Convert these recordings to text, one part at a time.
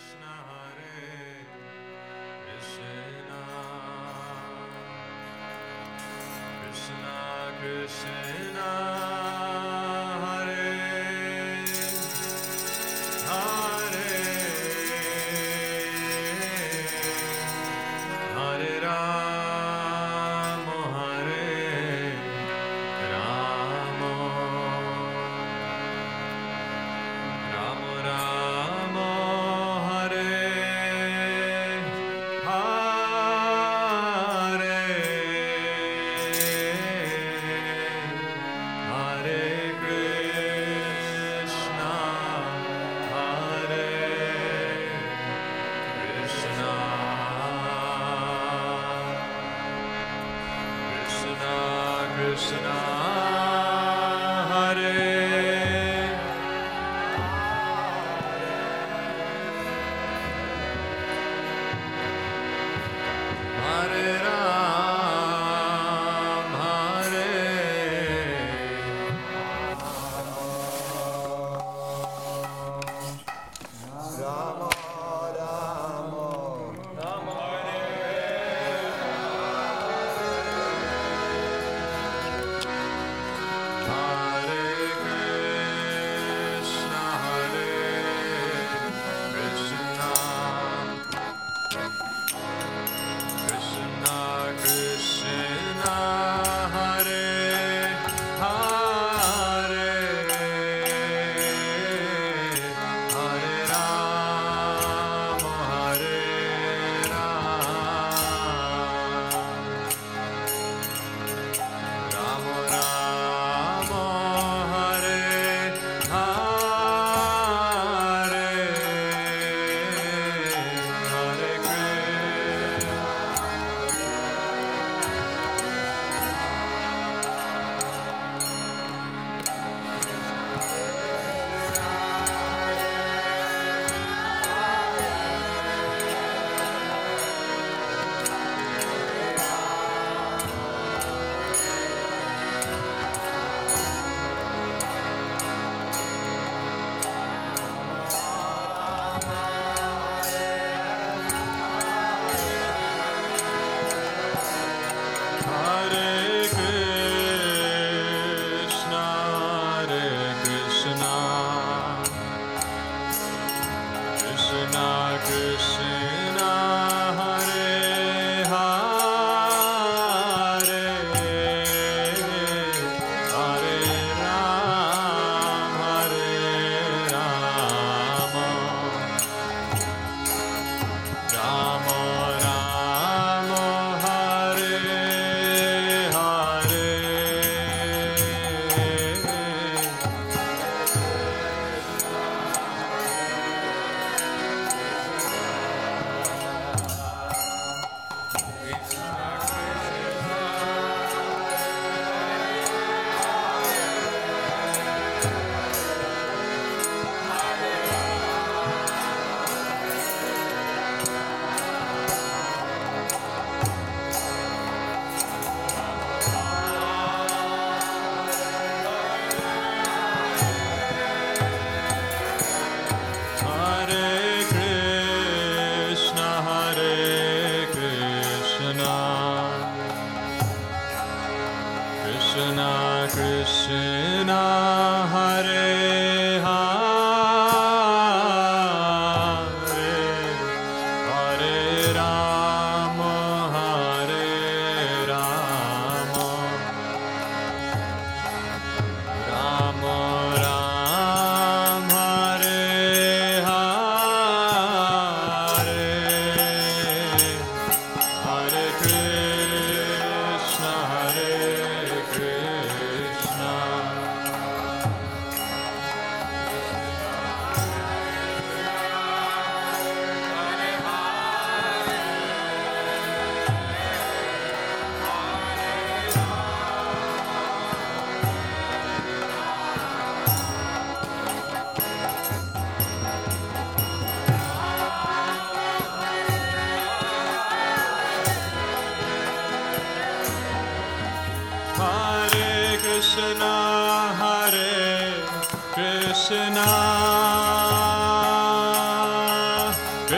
Krishna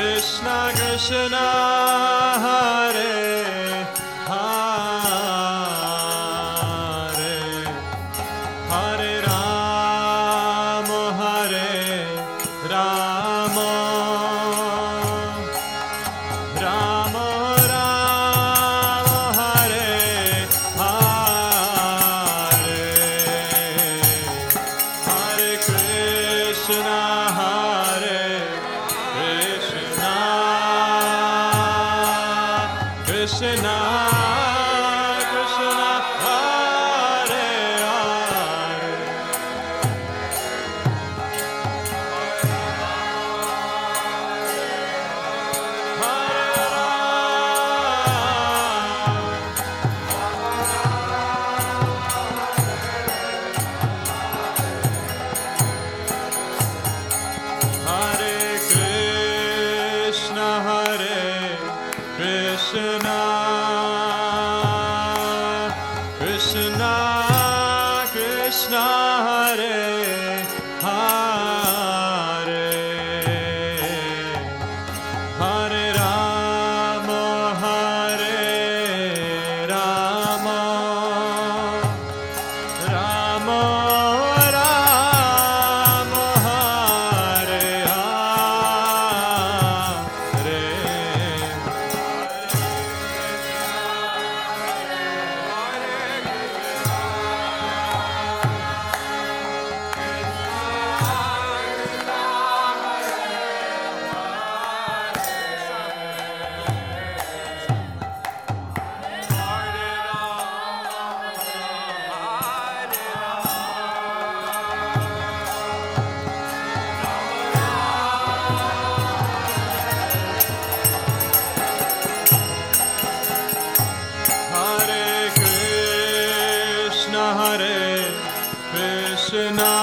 Hare Rama, Hare Rama, Rama Rama, Hare Hare, Hare Krishna, Hare Krishna, Krishna Krishna, Hare Hare, Hare Krishna, Hare Krishna, Krishna Krishna, Hare Hare, Hare Rama, Hare Rama, Rama Rama, Hare Hare, Hare Krishna, Hare Krishna,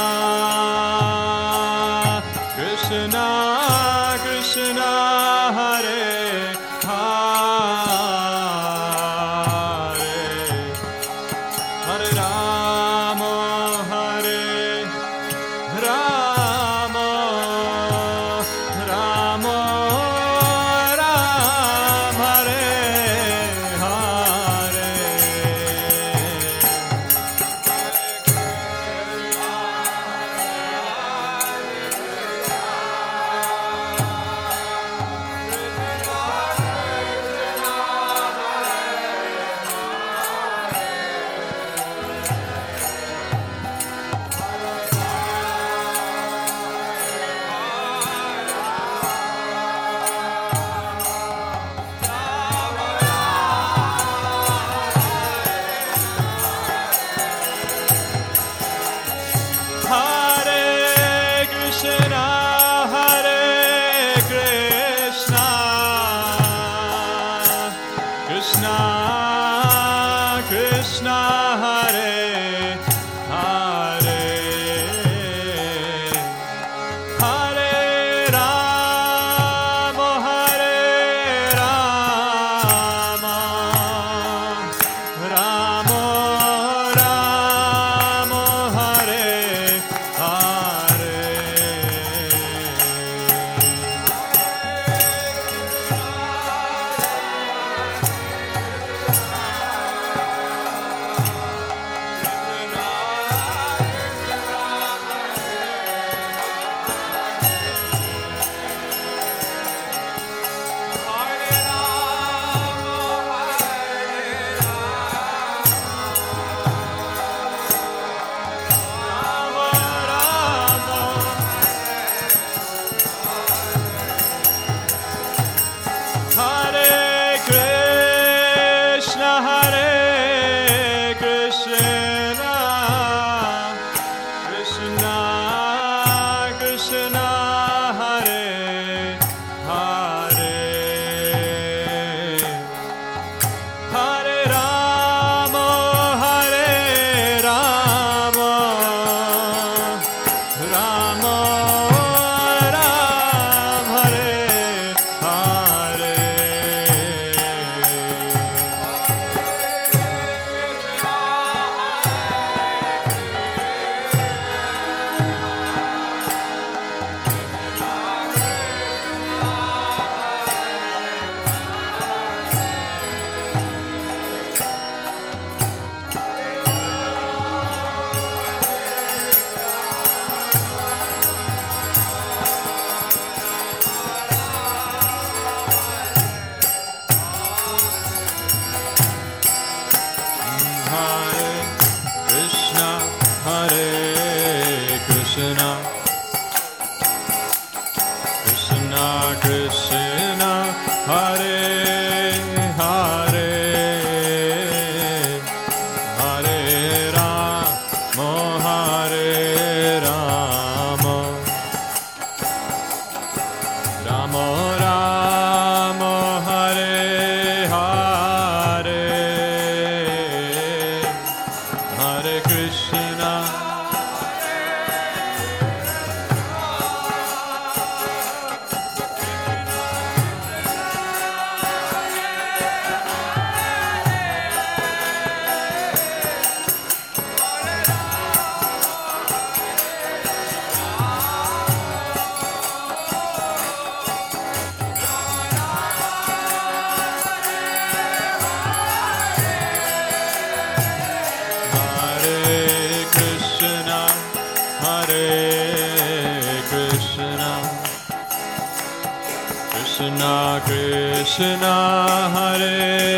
Krishna Krishna, Hare Hare, Hare Rama, Hare Rama, Rama Rama, Hare Hare, Krishna, Krishna Krishna, Hare Hare, Hare Rama, Hare Rama, Rama Rama, Hare Hare, Hare Krishna. Krishna Krishna, Hare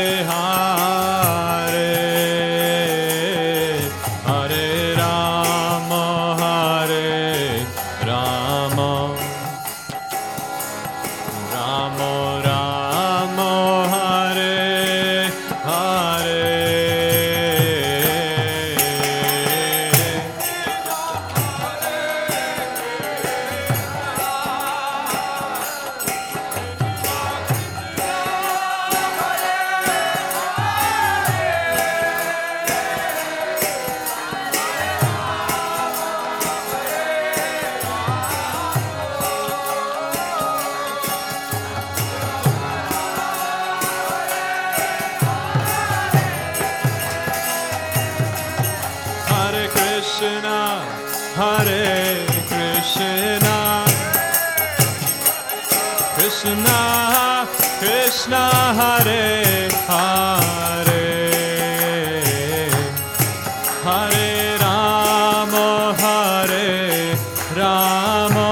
Hare, Hare Rama, Hare Rama, Rama Rama, Hare Hare. Krishna, Hare Krishna, Krishna Krishna, Hare Hare, Hare Rama, Hare Rama,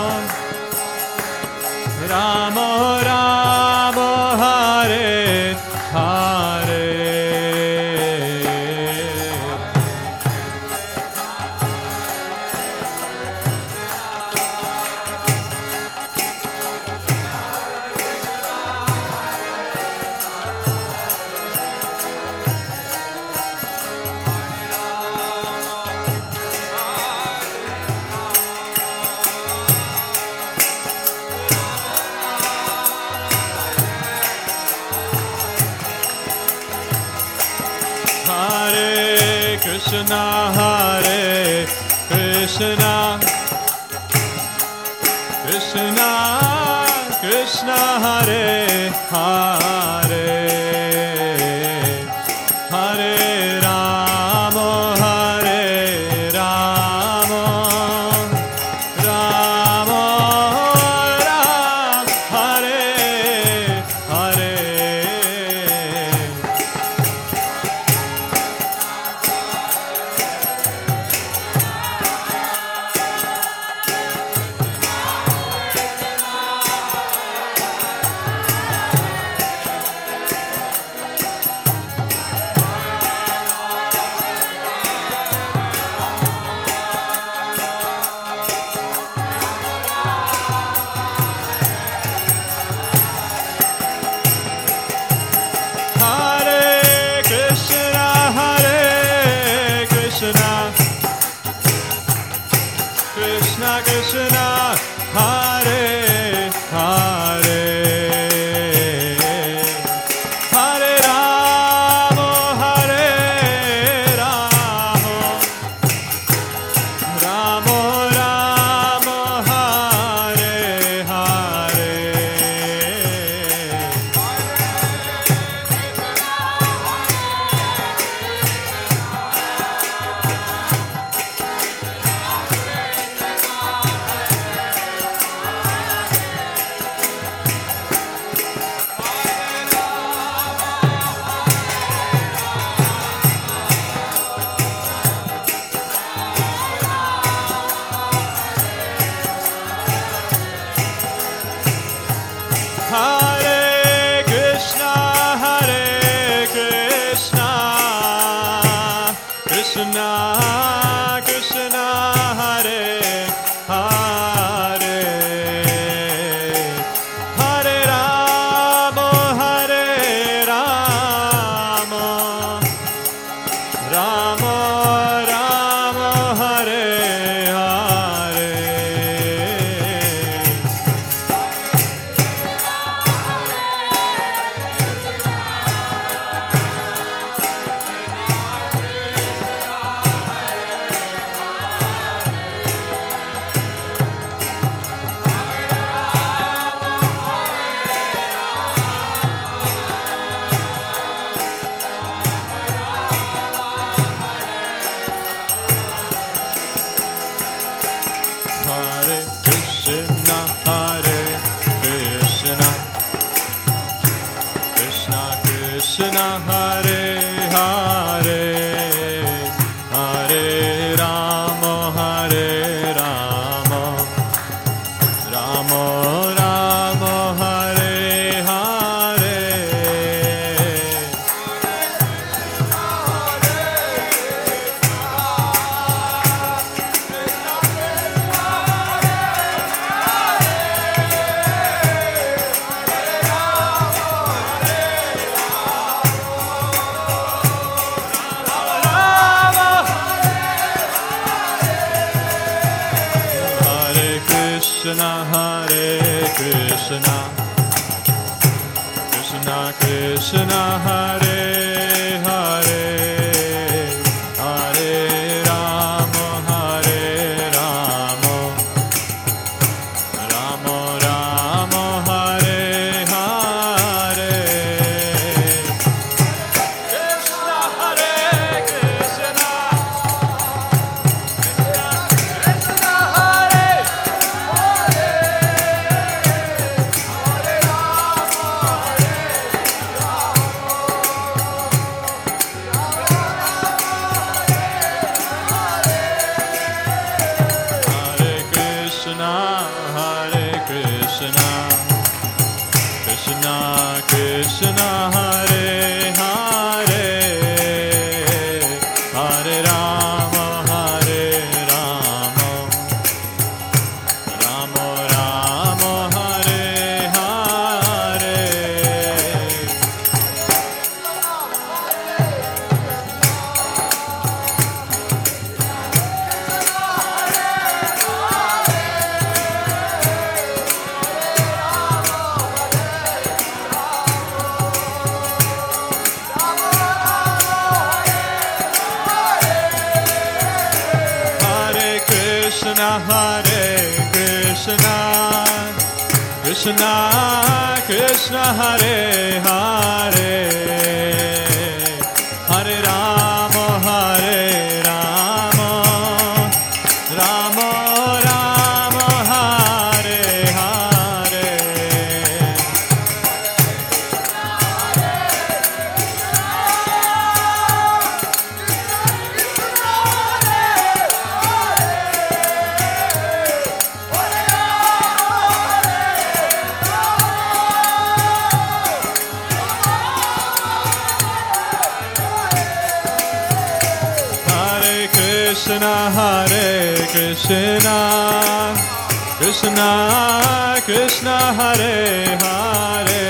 Rama Rama, Hare Hare. Hare Krishna, Hare Krishna, Krishna Krishna, Hare Hare, Hare Rama, Hare Rama, Rama Rama, Hare Hare. Krishna Krishna, Hare Hare, Hare Rama, Hare Rama, Rama Rama, Hare Hare. Krishna, Hare Krishna, Krishna Krishna, Hare Hare, Hare Rama, Hare Rama, Rama Rama, Hare Hare. Krishna, Hare Krishna, Krishna Krishna, Hare Hare, Hare Rama, Hare Rama, Rama Rama, Hare Hare. Krishna, Hare Krishna, Krishna Hare. Krishna Krishna, Hare Hare, Hare Rama, Hare Rama, Rama Rama, Hare Hare. Krishna, Hare Krishna, Krishna Krishna, Hare Hare, Hare Rama, Hare Rama, Rama Rama, Hare Hare. Krishna, Hare Krishna, Krishna Krishna, Hare Hare,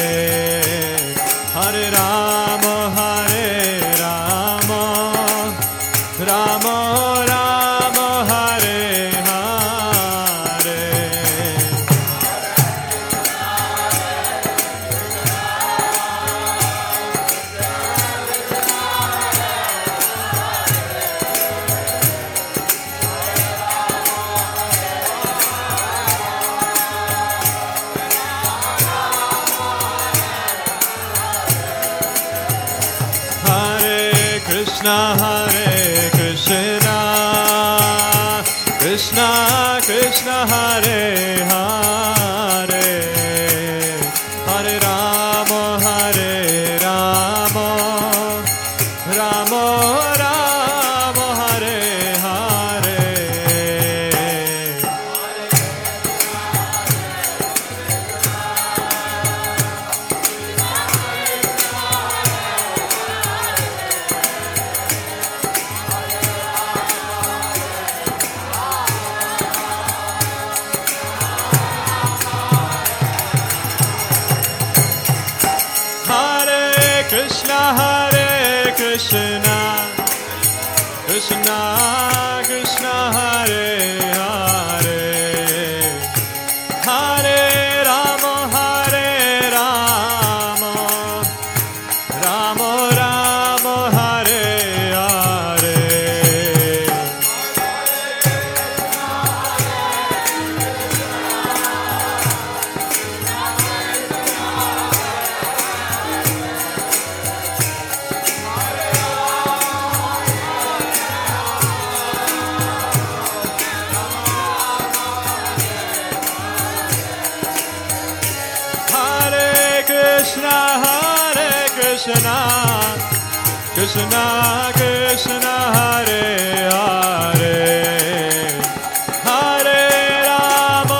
Hare Rama, Hare Rama, Rama Rama, Hare Hare. Krishna, Hare Krishna, Krishna Krishna, Hare Hare, Hare Rama, Hare Rama, Rama Rama, Hare Hare. Krishna, Hare Krishna, Krishna Krishna, Hare Hare, Hare Rama, Hare Rama, Rama Rama, Hare Hare. Krishna Krishna Hare Hare Hare Rama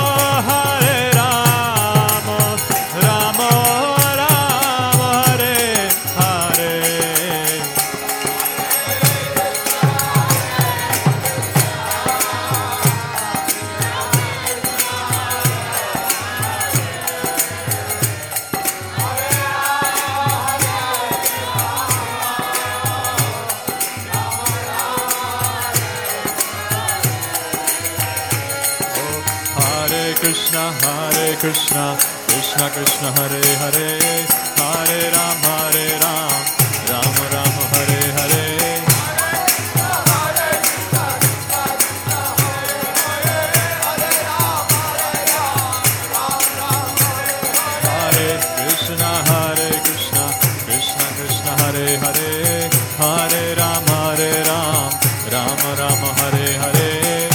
Rama Rama Hare Hare Krishna Krishna Krishna Hare Hare Hare Ram Ram Ram Hare Hare Hare Krishna Krishna Krishna Hare Hare Hare Ram Ram Ram Hare Hare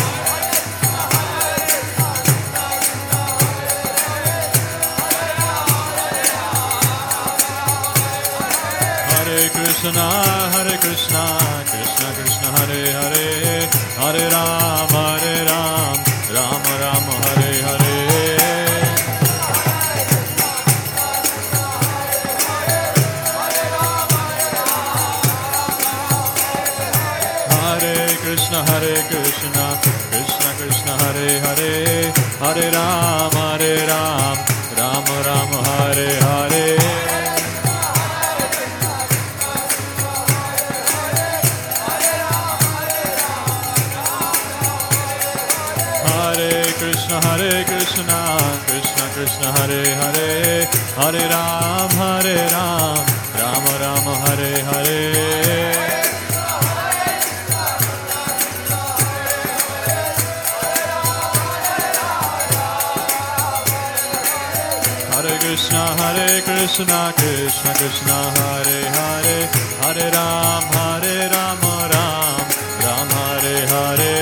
Krishna Krishna Krishna Hare Hare Hare Ram Ram Ram Hare Hare Hare Krishna Krishna Krishna Hare Hare Hare Ram Ram Ram Hare Hare Krishna Krishna Krishna Hare Hare Hare Ram Ram Ram Hare Hare Hare Krishna Krishna Krishna Hare Hare Hare Ram Ram Ram Hare Hare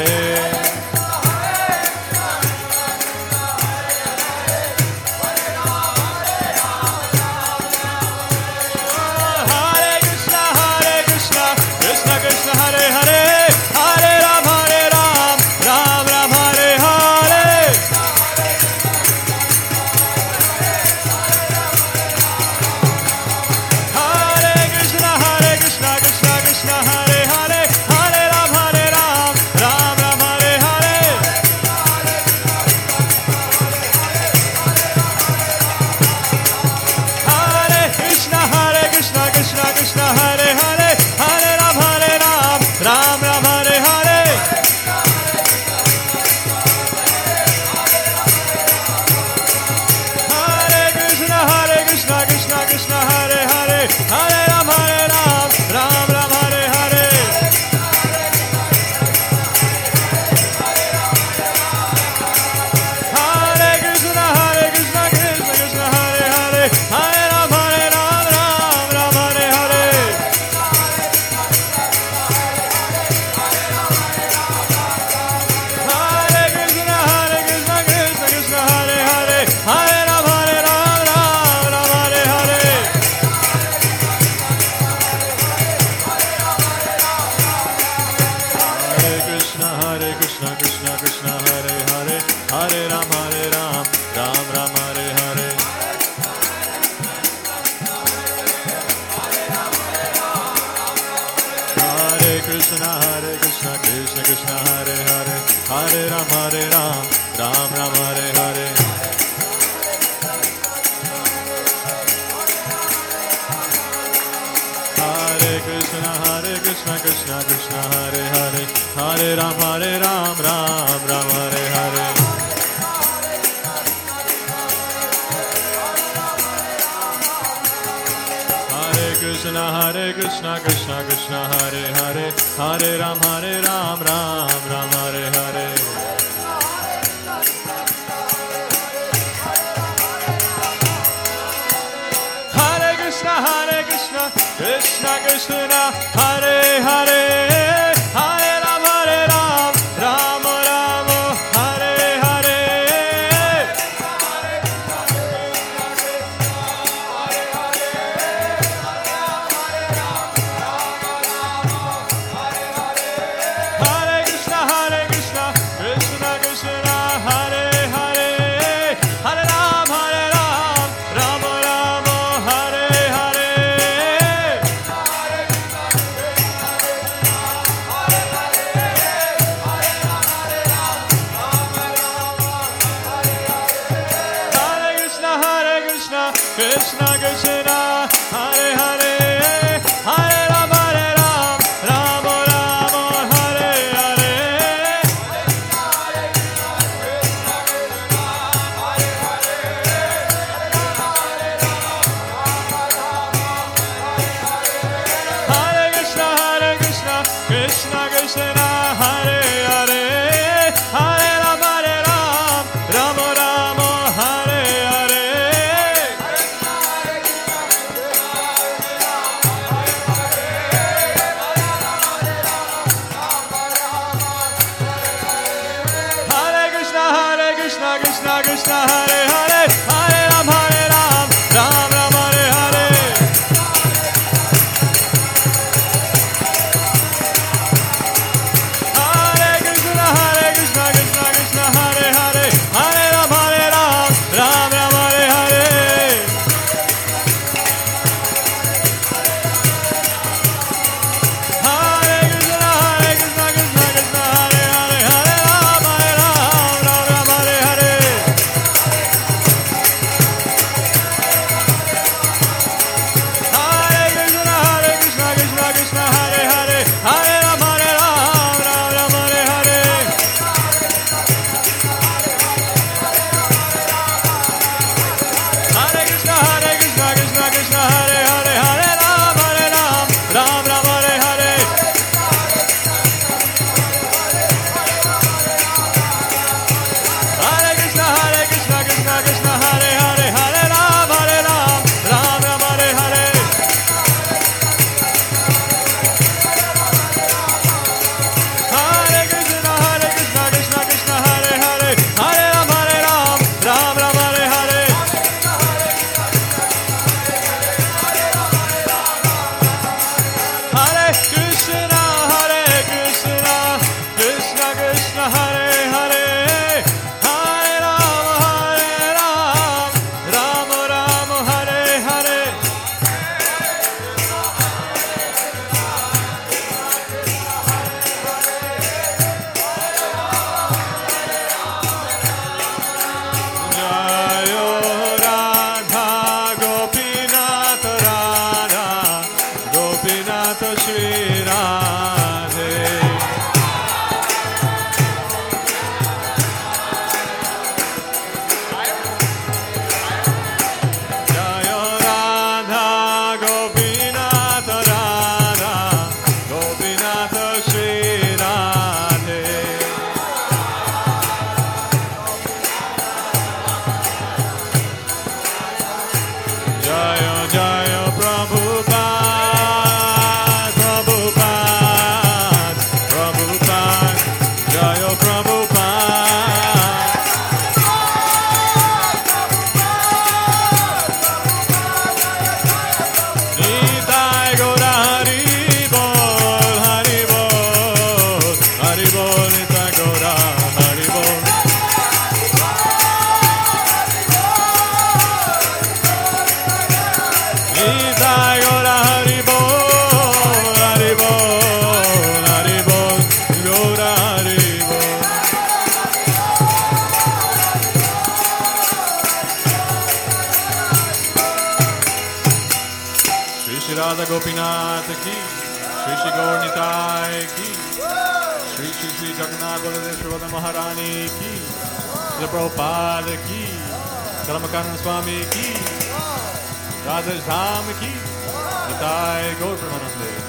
Krishna Krishna Hare Hare Hare Ram Rama Rama Hare Hare Hare Krishna Krishna Krishna Hare Hare Hare Ram Rama Rama Hare Hare Hare Krishna Krishna Krishna Hare Hare Hare Ram Ram Ram Hare Hare Hare Krishna Krishna Hare Hare Hare Ram Ram Ram Hare Hare Hare Krishna Krishna Hare Hare Hare Ram Ram Hare Hare Hare Krishna Krishna Hare Hare Hare Ram Ram Hare Hare Hare Krishna Krishna Hare Hare Hare Ram Ram Hare Hare Hare Krishna Krishna Hare Hare Hare Ram Ram Hare Hare Hare Krishna Krishna Hare Hare Hare Ram Ram Hare Hare Hare Krishna Krishna Krishna Hare Hare Hare Ram Ram Hare Hare Jayo Radha Gopinath Radha Gopinath Shri Radhe Jayo Radha Gopinath Radha Gopinath Shri Radhe Jayo Jayo Prabhupada Prabhupada Prabhupada Jayo Prabhupada Nitai Gaura Hari Bol Hari Bol Hari Bol Nitai Gaura Hari Bol Nitai Gaura Hari Bol Hari Bol Hari Bol Gaura Hari Bol Shri Shri Radha Gopinath ki Shri Shri Gaur Nitai ki Shri Shri Shri Jagannath Baladev Subhadra Maharani ki Shri Prabhupada ki Karamakananda Swami ki Radha Dham ki Nitai Gaur Premanande